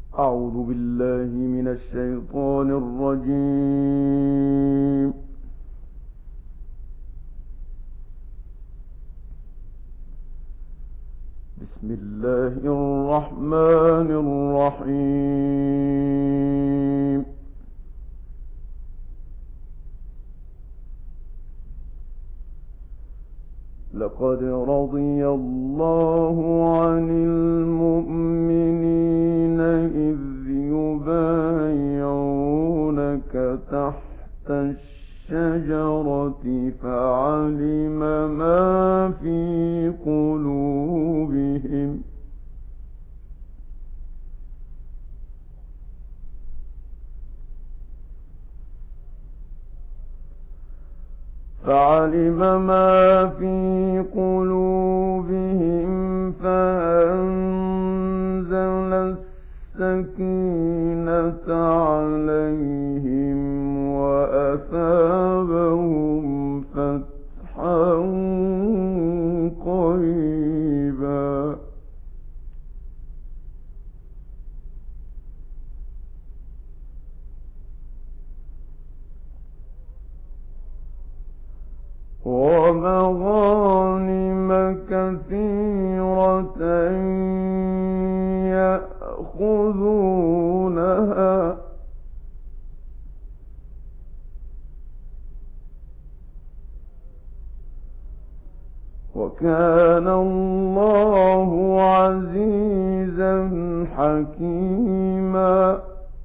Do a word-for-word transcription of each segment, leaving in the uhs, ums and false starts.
أعوذ بالله من الشيطان الرجيم. بسم الله الرحمن الرحيم. لقد رضي الله عن المؤمنين إذ يبايعونك تحت الشجرة فعلم ما في قلوبهم فعلم ما في قلوبهم فأنزل السكينة عليهم وأثابهم فتحا قريبا. ومغانم كثيرة يأخذونها وكان الله عزيزا حكيما.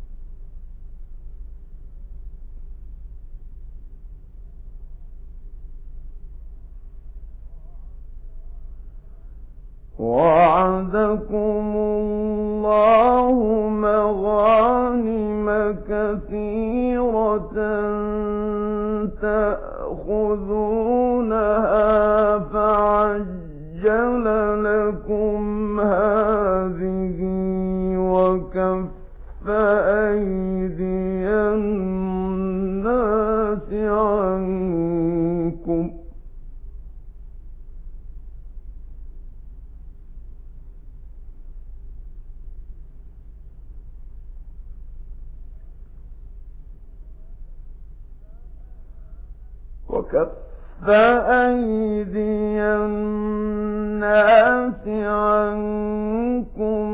وعدكم الله مغانم كثيرة تأخذونها فعجل لكم هذه وكف أيدي الناس عنكم وكف أيدي الناس عنكم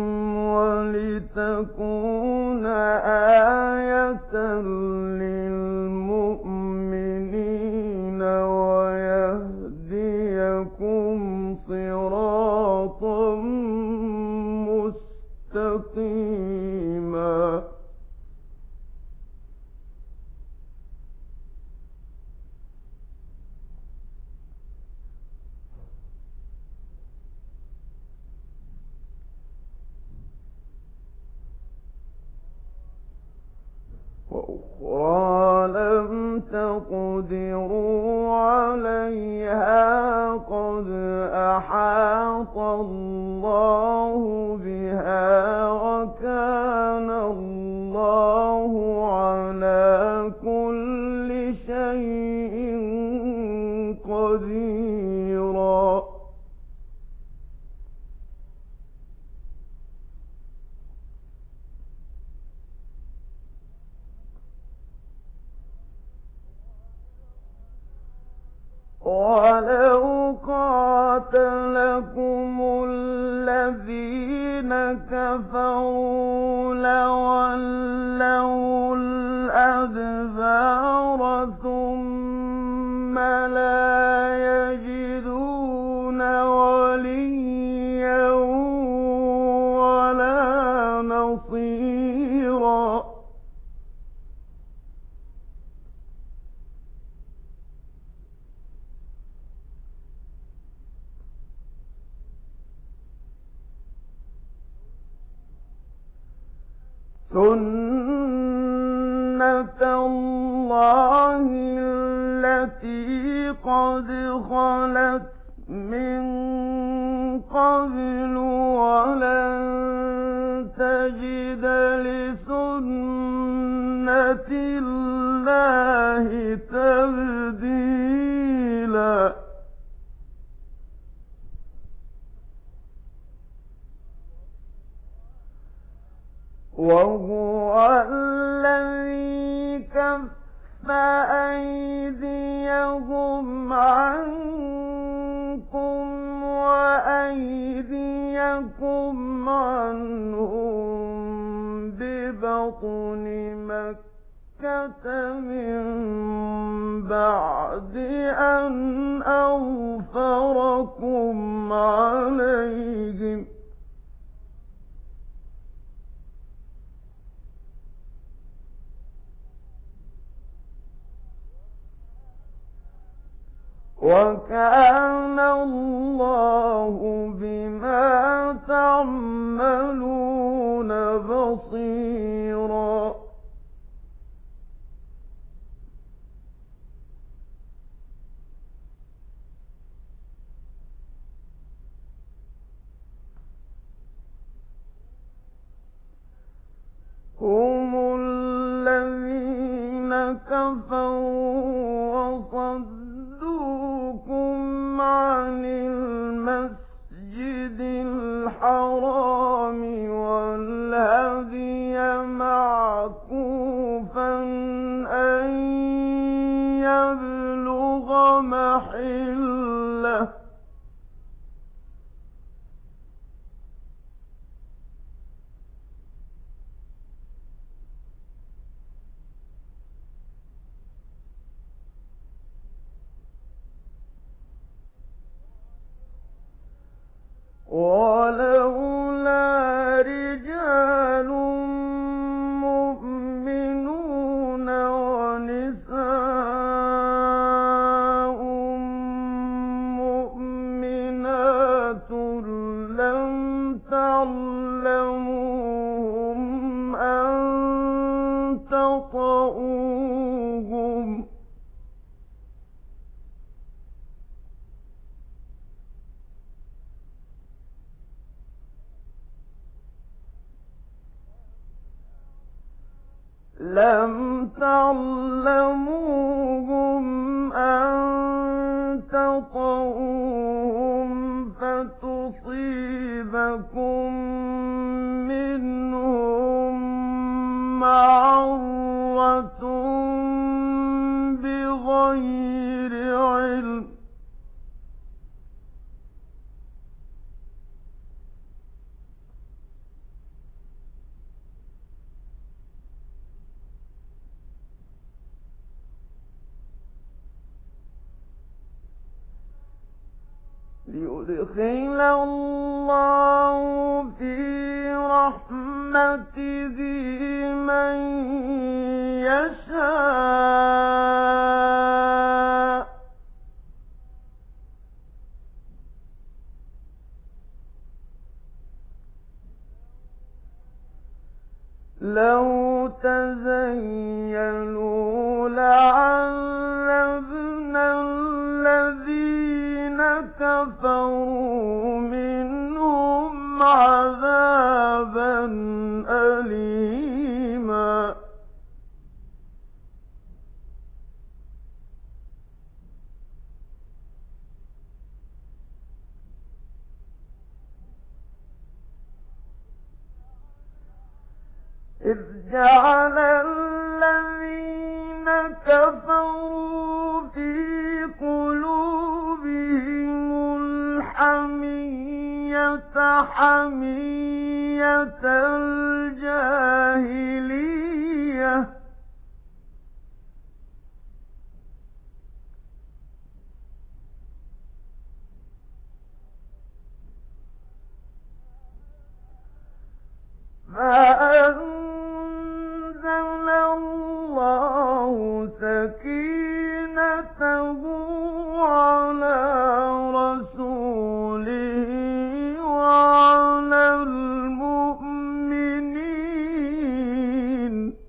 ولتكون آية للمؤمنين ويهديكم صراطا مستقيما. وأخرى لم تقدروا عليها قد أحاط الله بها وكان الله على كل شيء قديرا. ولو قاتلكم الذين كفروا لولوا الأدبار ثم لا يجدون وليا ولا نصيرا. سنة الله التي قد خلت من قبل ولن تجد لسنة الله تبديلا. وهو الذي كف أيديهم عنكم وأيديكم عنهم ببطن مكة من بعد أن أظفركم عليهم وكان الله بما تعملون بصيرا. هم الذين كفروا وصدوكم عن المسجد الحرام والهدي معكوفا أن يبلغ محله ولولا رجال مؤمنون ونساء مؤمنات لم تعلموهم أن تطؤوهم لم تعلموهم أن تطؤوهم فتصيبكم منهم معرة بغير علم ليدخل الله في رحمته من يشاء لو تزيلوا لعذبنا الذين كفروا منهم عذابا أليما. إذ جعل الذين كفروا في قلوبهم الحمية حمية الجاهلية فأنزل الله سكينته على رسوله وعلى المؤمنين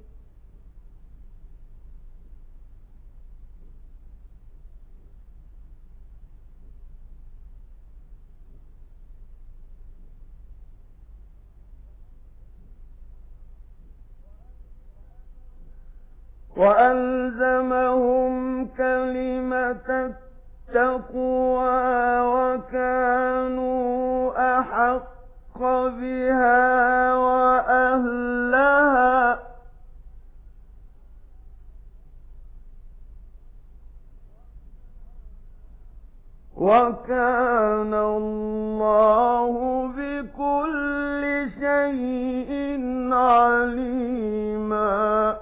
وألزمهم كلمة التقوى وكانوا أحق بها وأهلها وكان الله بكل شيء عليما.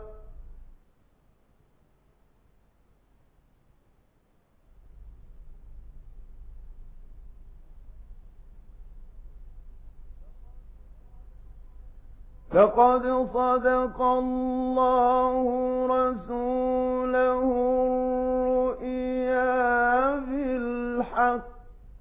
لقد صدق الله رسوله الرؤيا بالحق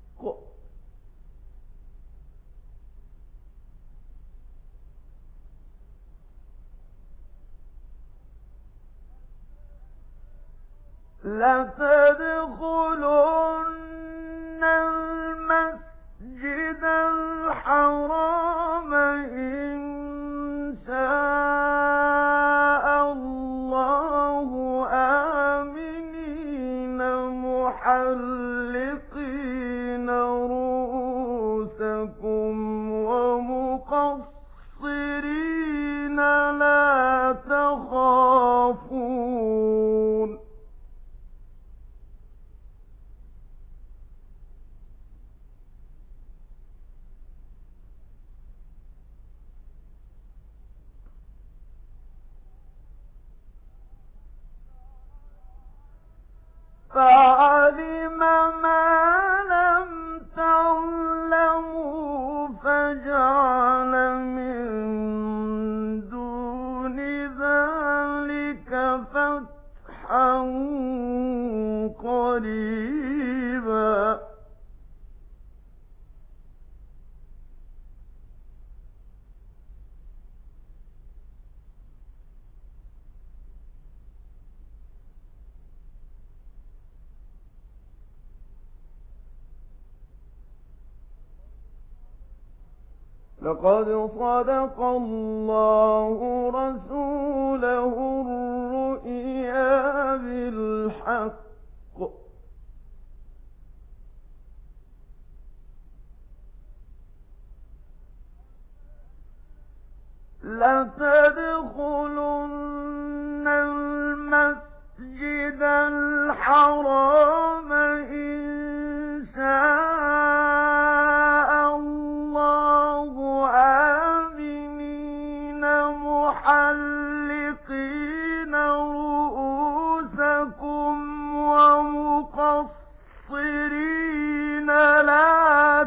لتدخلن المسجد الحرام إن شاء الله آمنين محلقين رؤوسكم ومقصرين لا تخافون فعلم ما لم تعلموا فجعل من دون ذلك فتحا قريبا. لقد صدق الله رسوله الرؤيا بالحق لتدخلن المسجد الحرام إن شاء الله آمنين محلقين رؤوسكم ومقصرين لا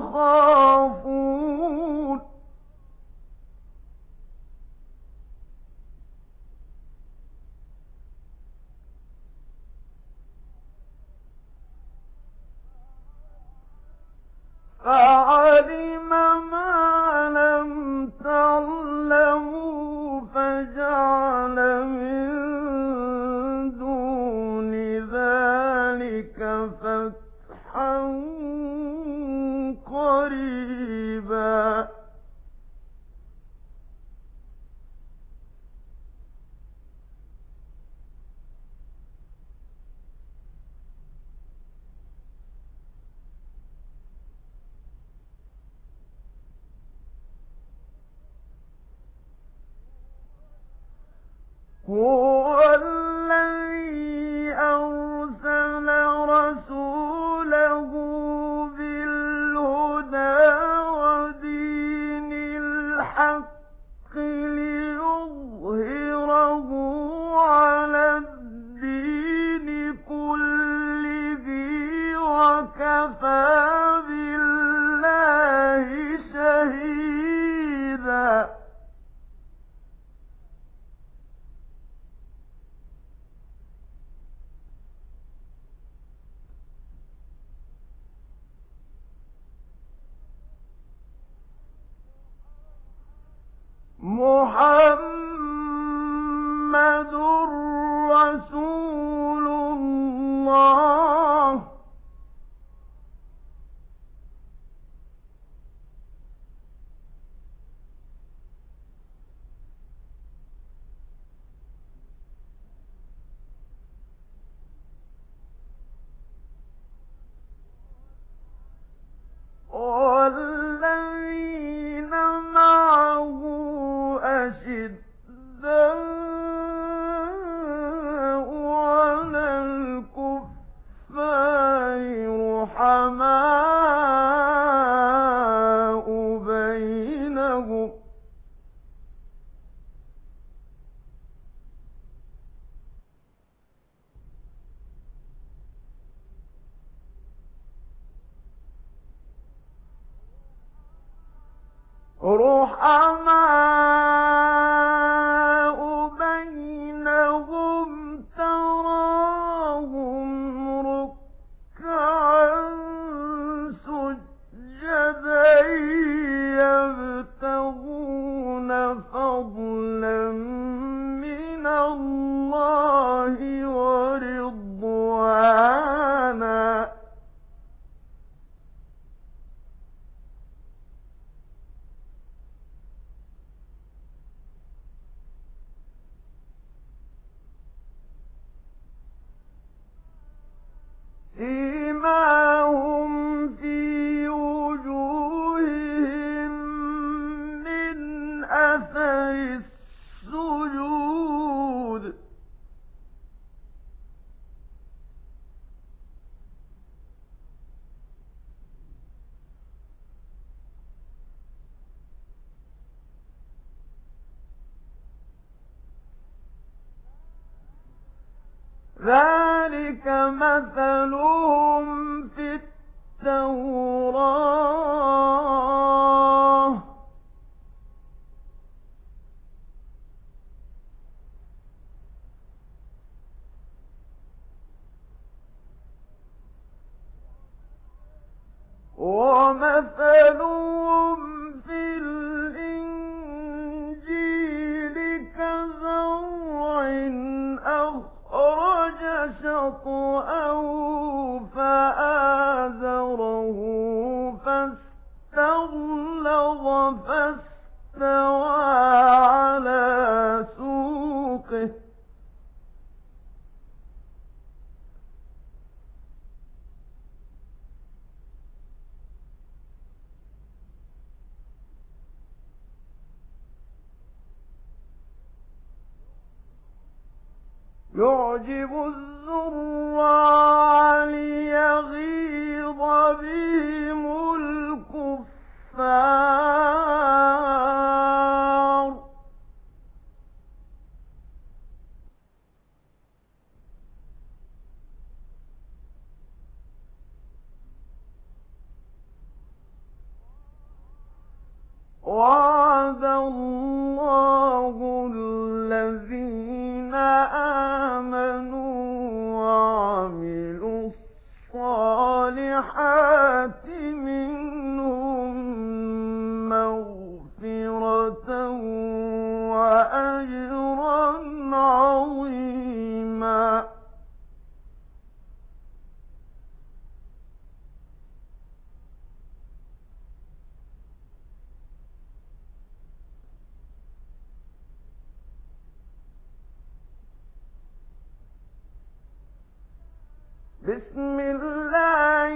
تخافون فعلم ما لم تعلموا فجعل من دون ذلك فتحا قريبا. هو الذي أرسل رسوله بالهدى ودين الحق ليظهره على الدين كله وكفى بالله شهيدا. محمد رسول الله والذين رحماء بينهم تراهم ركعا سجدا يبتغون فضلا من الله ورضوانا سيماهم في وجوههم من أثر السجود ذلك مثلهم في التوراة ومثلهم في الإنجيل كزرع أخرج شطأه فآزره فاستغلظ فاستوى على سوقه يعجب الزراع ليغيظ بهم الكفار وعد الله الذين آمنوا وعملوا الصالحات منهم مغفرة وأجرا عظيما بسم الله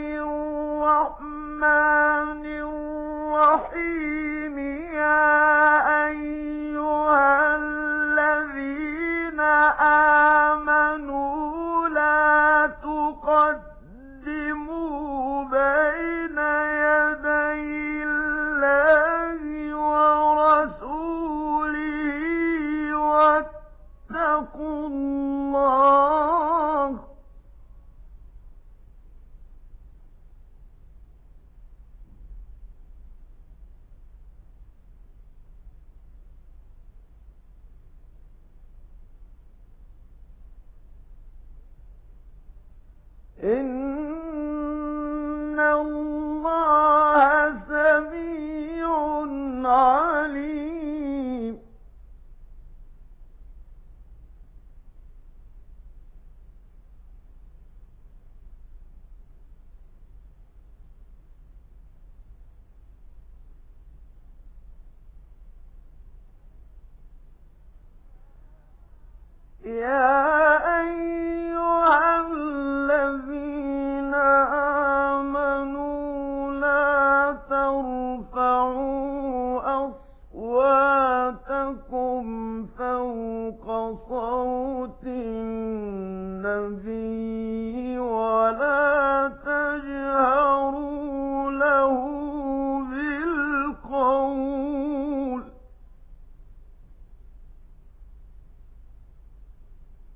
الرحمن الرحيم يا أيها الذين آمنوا لا تقدموا بين يدي الله ورسوله واتقوا الله إن الله سميع عليم يا أيها الذين آمنوا لا ترفعوا أصواتكم فوق صوت النبي ولا تجهروا له بالقول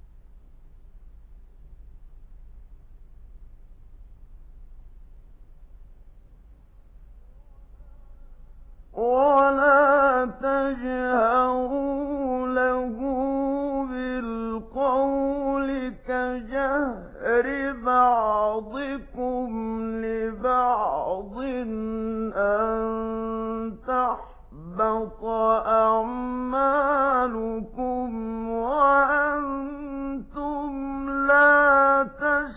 تَحْبَطَ أَعْمَالُكُمْ وَأَنتُمْ لَا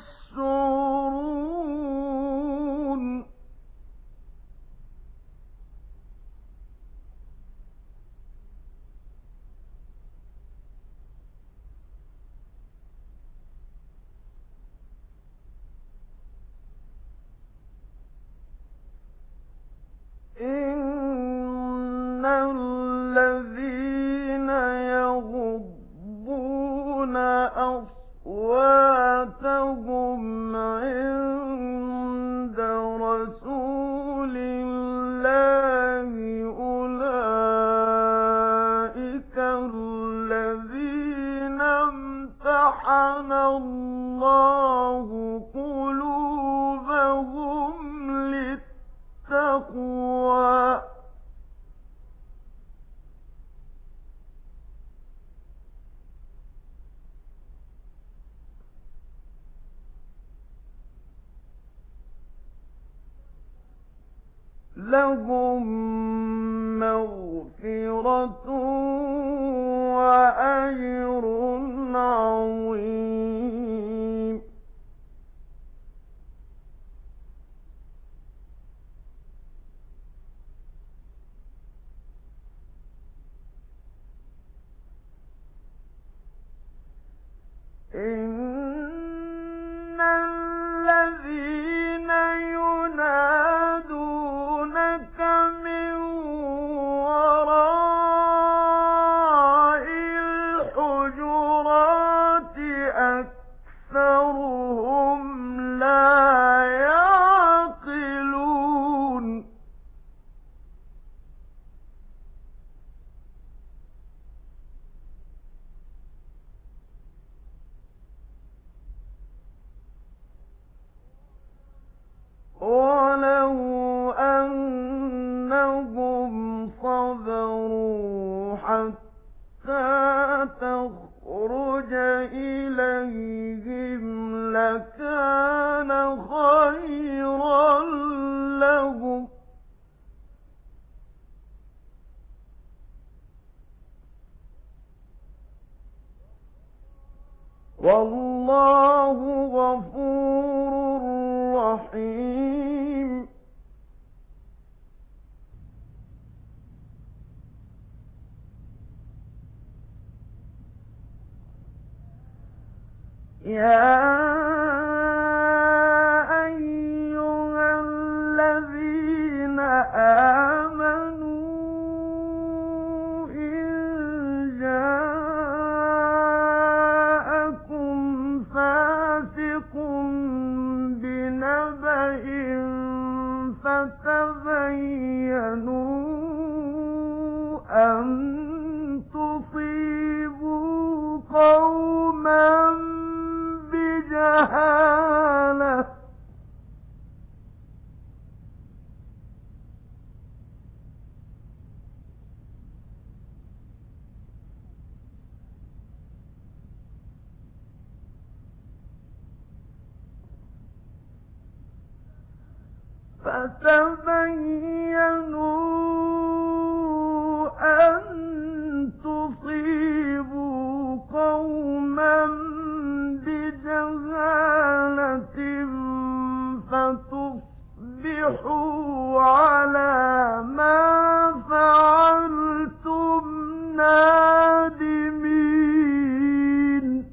تَشْعُرُونَ إِنَّ الَّذِينَ يَغُضُّونَ أَصْوَاتَهُمْ عِندَ رَسُولِ اللَّهِ أُولَئِكَ الَّذِينَ امْتَحَنَ اللَّهُ قُلُوبَهُمْ لِلتَّقْوَىٰ لَهُم مَّغْفِرَةٌ وَأَجْرٌ عَظِيمٌ إِنَّ الَّذِينَ يُنَادُونَكَ مِن وَرَاءِ الْحُجُرَاتِ أَكْثَرُهُمْ لَا يَعْقِلُونَ وَلَوْ أَنَّهُمْ صَبَرُوا حَتَّىٰ تَخْرُجَ إِلَيْهِمْ لَكَانَ خَيْرًا لَّهُمْ ۚ وَاللَّهُ غَفُورٌ رَّحِيمٌ يَا أَيُّهَا الَّذِينَ آمَنُوا إِن جَاءَكُمْ فَاسِقٌ بِنَبَإٍ فَتَبَيَّنُوا أَن تُصِيبُوا قَوْمًا بِجَهَالَةٍ فَتَبَيَّنُوا أَن تُصِيبُوا قَوْمًا بِجَهَالَةٍ فَتُصْبِحُوا عَلَىٰ مَا فَعَلْتُمْ نَادِمِينَ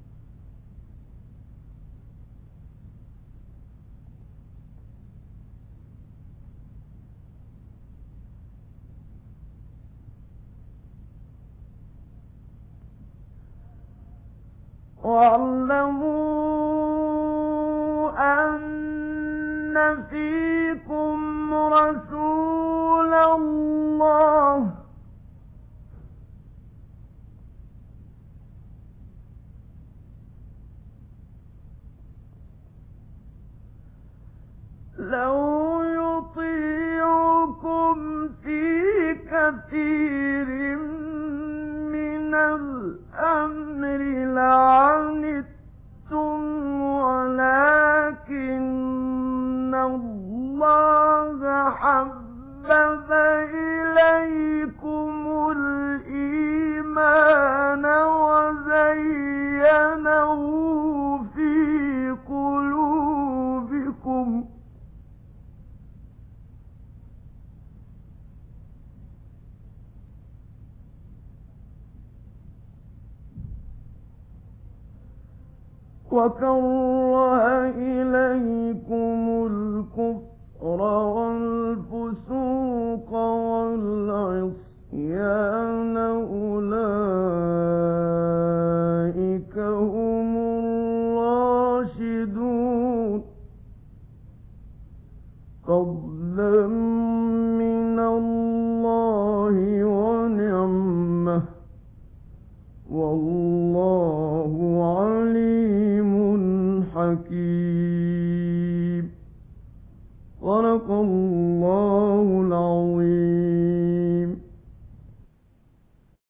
وَاعْلَمُوا أَنَّ فِيكُمْ رَسُولَ اللَّهِ لَوْ يُطِيعُكُمْ فِي كَثِيرٍ مِّنَ الْأَمْرِ لَعَنِتُّمْ وَلَٰكِنَّ اللَّهَ حَبَّبَ إِلَيْكُمُ إليكم الإيمان وزينه في قلوبكم وكره إليكم